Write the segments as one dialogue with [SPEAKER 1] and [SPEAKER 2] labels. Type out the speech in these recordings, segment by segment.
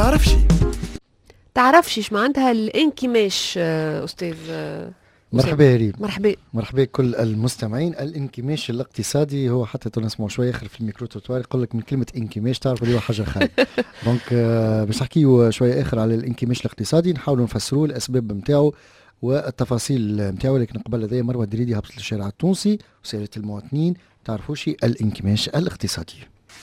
[SPEAKER 1] تعرفش ايش معناتها الانكماش استاذ
[SPEAKER 2] مرحبا ريم.
[SPEAKER 1] مرحبا
[SPEAKER 2] كل المستمعين. الانكماش الاقتصادي هو حتى نسمعوا شويه اخر في الميكرو توتوار يقول لك من كلمه انكماش تعرف اللي هو حاجه خايب. دونك باش نحكيو شويه اخر على الانكماش الاقتصادي، نحاولوا نفسروه الاسباب نتاعو والتفاصيل نتاعو. لكن قبل هذا مروه الدريدي هبطت للشارع التونسي وسائلة المواطنين تعرفوا شي الانكماش الاقتصادي.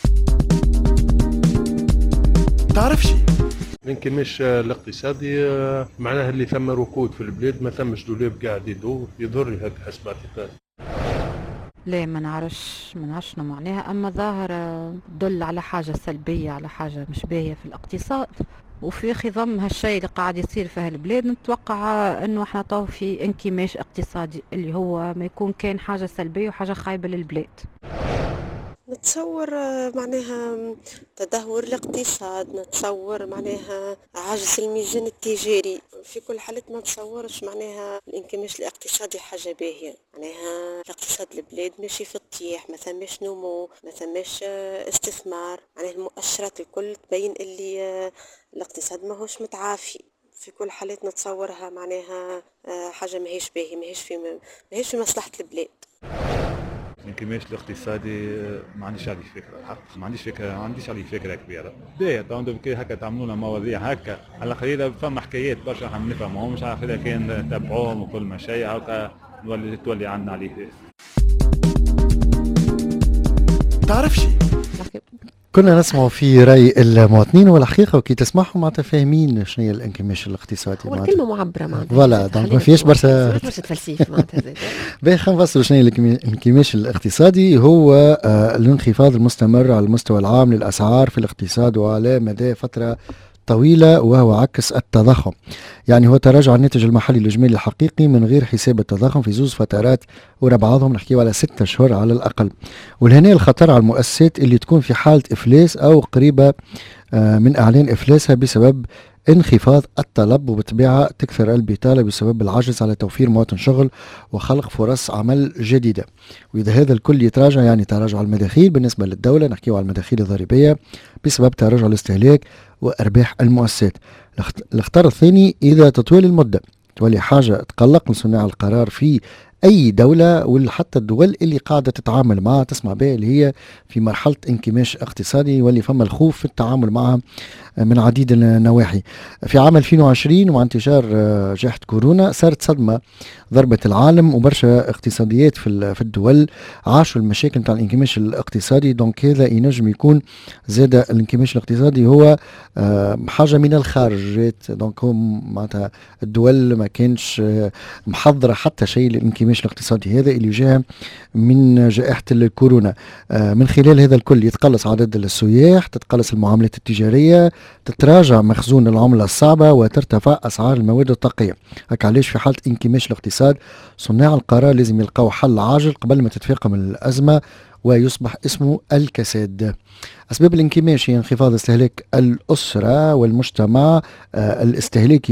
[SPEAKER 3] الانكماش الاقتصادي معناها اللي ثم ركود في البلاد، ما ثمش دولاب قاعد يدور يضر هكا حسب اعتقادي.
[SPEAKER 4] لا ما نعرفش شنو معناها، اما ظاهرة تدل على حاجة سلبية، على حاجة مش باهية في الاقتصاد. وفي خضم هالشيء اللي قاعد يصير في هالبلاد نتوقع انه احنا طاو في انكماش اقتصادي اللي هو ما يكون كان حاجة سلبية وحاجة خايبة للبلاد.
[SPEAKER 5] نتصور معناها تدهور الاقتصاد، نتصور معناها عجز الميزان التجاري. في كل حالة ما نتصورش معناها الانكماش الاقتصادي حاجة باهية. معناها الاقتصاد البلاد ماشي في الطيح، ما ثماش نمو، ما ثماش استثمار. معناها المؤشرات الكل تبين اللي الاقتصاد ماهوش متعافي. في كل حالات نتصورها معناها حاجة ماهيش باهية، ماهيش في مصلحة البلاد.
[SPEAKER 6] الانكماش الاقتصادي ما عنديش عليه فكره الحق، ما عنديش عليه فكره كبيره. باهي تعملوا كي هكا تعملوا لنا مواضيع هكا على قليله، فما حكايات برشا احنا ما نفهمهمش، على قليله كان نتبعوهم وكل ما شيء هكا تولي عندنا عليه.
[SPEAKER 2] كنا نسمع في رأي المواطنين والحقيقة وكي تسمعهم معناتها فاهمين شنو هي الانكماش الاقتصادي.
[SPEAKER 1] هو الكلمة معبرة معناتها
[SPEAKER 2] فوالا دونك ما فيهاش برشا
[SPEAKER 1] تفلسيف معناتها.
[SPEAKER 2] باهي خلينا نفسروا شنو هي الانكماش الاقتصادي. هو الانخفاض المستمر على المستوى العام للأسعار في الاقتصاد وعلى مدى فترة طويلة، وهو عكس التضخم. يعني هو تراجع الناتج المحلي الإجمالي الحقيقي من غير حساب التضخم في زوز فترات ورا بعضهم، نحكيو على 6 أشهر على الأقل. ولهنا الخطر على المؤسسات اللي تكون في حالة إفلاس أو قريبة من إعلان إفلاسها بسبب انخفاض الطلب، وبالطبيعة تكثر البطالة بسبب العجز على توفير مواطن شغل وخلق فرص عمل جديدة. وإذا هذا الكل يتراجع يعني تراجع المداخيل بالنسبة للدولة، نحكيو على المداخيل الضريبية بسبب تراجع الاستهلاك وأرباح المؤسسات. الخطر الثاني إذا تطويل المدة تولي حاجة تقلق لصناع القرار في أي دولة وحتى الدول اللي قاعدة تتعامل معها تسمع بها اللي هي في مرحلة انكماش اقتصادي، واللي فما الخوف في التعامل معها من عديد النواحي. في عام 2020 ومع انتشار جائحة كورونا صارت صدمة ضربت العالم، وبرشا اقتصاديات في الدول عاشوا المشاكل نتاع الانكماش الاقتصادي. دونك هذا ينجم يكون زاد الانكماش الاقتصادي هو حاجة من الخارجات. دونك هم معناتها الدول ما كانش محضرة حتى شيء للانكماش الاقتصادي هذا اللي جاء من جائحة الكورونا. من خلال هذا الكل يتقلص عدد السياح، تتقلص المعاملات التجارية، تتراجع مخزون العملة الصعبة، وترتفع أسعار المواد الطاقية. هكا علاش في حالة انكماش الاقتصاد صناع القرار لازم يلقاو حل عاجل قبل ما تتفاقم الأزمة ويصبح اسمه الكساد. أسباب الانكماش هي انخفاض استهلاك الأسرة والمجتمع الاستهلاكي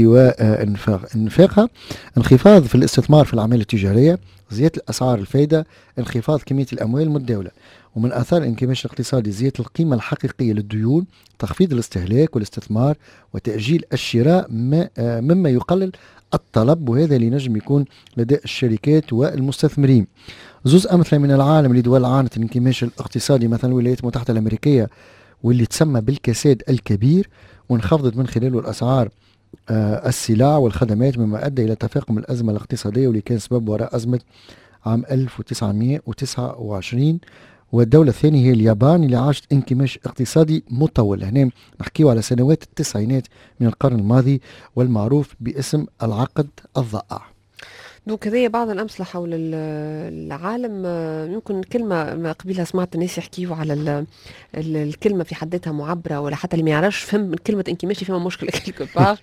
[SPEAKER 2] وانفاقها، انخفاض في الاستثمار في الأعمال التجارية، زيادة الأسعار الفايدة، انخفاض كمية الأموال المتداولة. ومن آثار الانكماش الاقتصادي زيادة القيمة الحقيقية للديون، تخفيض الاستهلاك والاستثمار، وتأجيل الشراء مما يقلل الطلب، وهذا اللي نجم يكون لدى الشركات والمستثمرين. زوز أمثلة من العالم اللي دول عانت الانكماش الاقتصادي، مثلا الولايات المتحدة الأمريكية واللي تسمى بالكساد الكبير، وانخفضت من خلاله الأسعار السلع والخدمات، مما أدى إلى تفاقم الأزمة الاقتصادية واللي كان سبب وراء أزمة عام 1929. والدولة الثانية هي اليابان اللي عاشت انكماش اقتصادي مطول. هنا نحكيه على سنوات التسعينات من القرن الماضي والمعروف باسم العقد الضائع.
[SPEAKER 1] دوك هذه بعض الأمثلة حول العالم. يمكن كلمة قبيلها سمعت الناس يحكيوا على الكلمة في حد ذاتها معبرة، ولا حتى اللي ما يعرفش فهم كلمة انكماشي فيها مشكلة كيلكو باغ.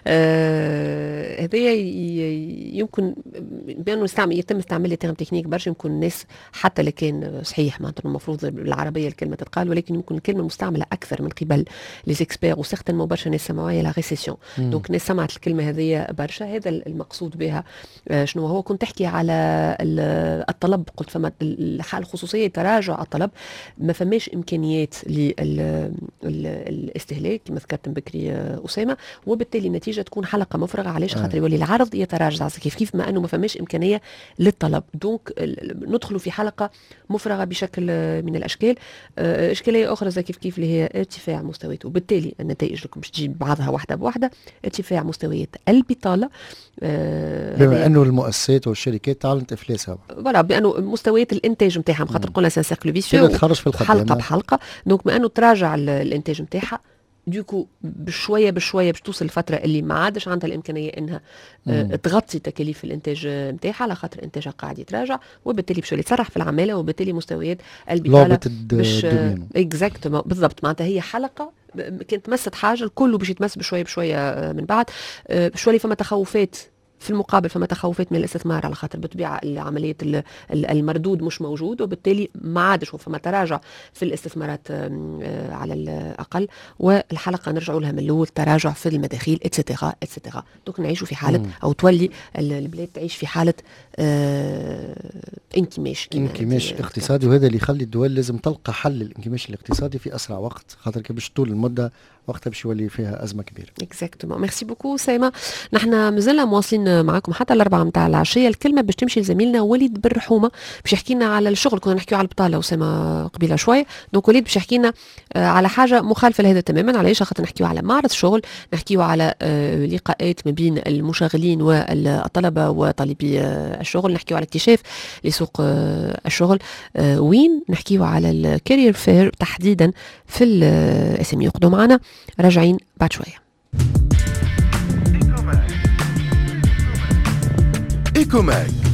[SPEAKER 1] هذه يمكن بأنه يتم استعمال تيرم تكنيك برشا. يمكن الناس حتى اللي كان صحيح معناتها المفروض بالعربية الكلمة تتقال، ولكن يمكن الكلمة مستعملة أكثر من قبل لي اكسبير وسيغتينمون برشا ناس سمعوها لا ريسيسيون. دونك الناس سمعت الكلمة هذه برشا. هذا المقصود بها شنو هو. كنت تحكي على الطلب، قلت فما الحالة الخصوصية تراجع الطلب، ما فماش إمكانيات للاستهلاك كما ذكرت بكري أسامة، وبالتالي النتيجة تكون حلقة مفرغة. علاش؟ خاطر يولي العرض يتراجع كيف ما أنه ما فماش إمكانية للطلب، دونك ندخلوا في حلقة مفرغة بشكل من الأشكال. إشكالية أخرى زي كيف اللي هي ارتفاع مستويات، وبالتالي النتائج لكم باش تجيب بعضها واحدة بواحدة. ارتفاع مستويات البطالة،
[SPEAKER 2] بما أنه المؤسسات والشركات تعلنت إفلاسها،
[SPEAKER 1] فوالا بأنه مستويات الإنتاج نتاعها، خاطر قلنا سان سيركل فيسيو
[SPEAKER 2] تخرج في الخط
[SPEAKER 1] حلقة بحلقة. دونك بما أنه تراجع الإنتاج نتاعها، دوكو بشويه باش توصل الفتره اللي ما عادش عندها الامكانيه انها تغطي تكاليف الانتاج نتاعها، على خاطر انتاجها قاعد يتراجع، وبالتالي باش تسرح في العماله، وبالتالي مستويات البطاله باش اكزاكتومون بالضبط. معناتها هي حلقه كانت مست حاجه، الكل باش يتمس بشويه من بعد. بشويه فما تخوفات في المقابل، فما تخوفات من الاستثمار، على خاطر بطبيعه عمليه المردود مش موجود، وبالتالي ما عادش فما تراجع في الاستثمارات على الاقل، والحلقه نرجعوا لها من الاول، تراجع في المداخيل اتسيتيرا اتسيتيرا. دونك نعيشوا في حاله او تولي البلاد تعيش في حاله انكماش
[SPEAKER 2] اقتصادي، وهذا اللي يخلي الدول لازم تلقى حل الانكماش الاقتصادي في اسرع وقت، خاطر كي باش طول المده وقتها باش يولي فيها ازمه كبيره.
[SPEAKER 1] اكزاكتومون. ميرسي بوكو سيما. نحن مازلنا مواصلين معكم حتى الأربعة متاع العشيه. الكلمه باش تمشي لزميلنا وليد بالرحومه، باش يحكي لنا على الشغل. كنا نحكيو على البطاله وسيما قبيله شويه، دونك وليد باش يحكي لنا على حاجه مخالفه لهذا تماما. علاش؟ خاطر نحكيو على معرض شغل، نحكيو على لقاءات ما بين المشغلين والطلبه وطالبي الشغل، نحكيو على اكتشاف لسوق الشغل وين، نحكيو على الكارير فير تحديدا في الاسم. يقعدوا معنا راجعين بعد شويه.
[SPEAKER 7] إيكوماك